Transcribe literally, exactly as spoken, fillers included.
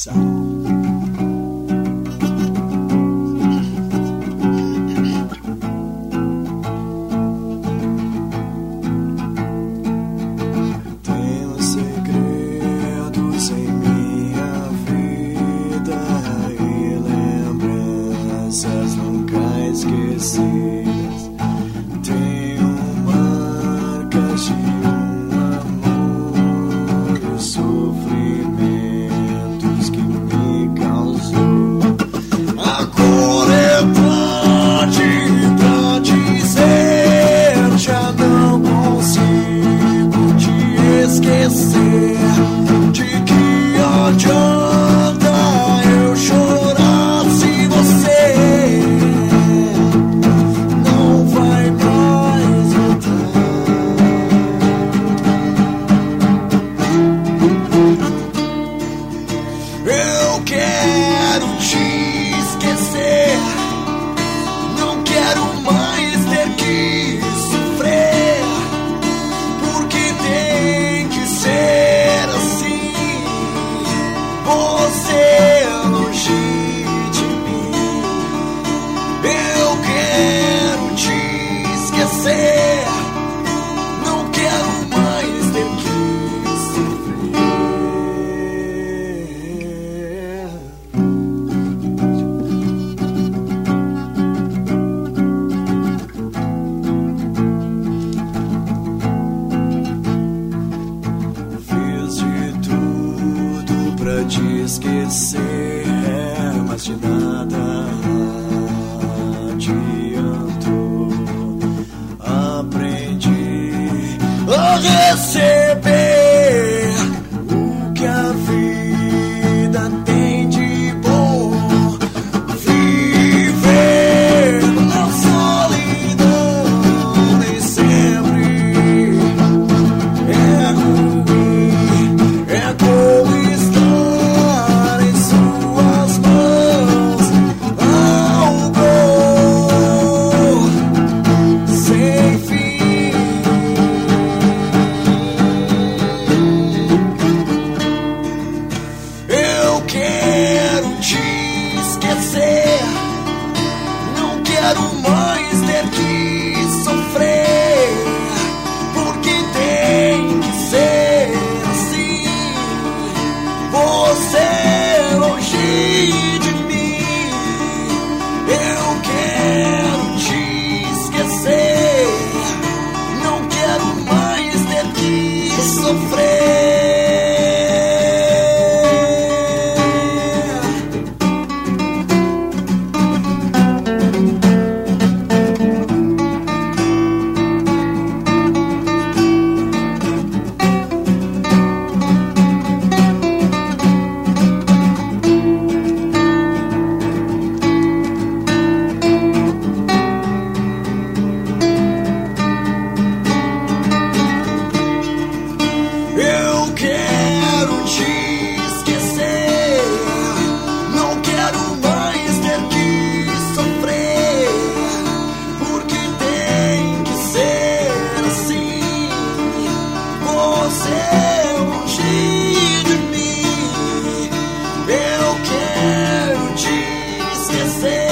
Tenho segredos em minha vida e lembranças nunca esquecidas. Tenho marcas de um amor e sofrimentos que me causou. Agora é tarde pra dizer, já não consigo te esquecer. De que adianta eu chorar se você não vai mais voltar? Eu quero te esquecer, não quero mais ter que sofrer, porque tem que ser assim. Você longe de mim. Eu quero te esquecer, não quero mais ter que sofrer. Fiz de tudo pra te esquecer, mas de nada adiantou. Aprendi a receber o que a vida tem de bom. Viver na solidão nem sempre é ruim. É como estar em suas mãos, algo sem fim. Eu quero te esquecer, não quero mais ter que sofrer, porque tem que ser assim. Você longe de mim. Eu quero te esquecer, não quero mais ter que sofrer. Eu quero te esquecer, não quero mais ter que sofrer, porque tem que ser assim. Você longe de mim. Eu quero te esquecer.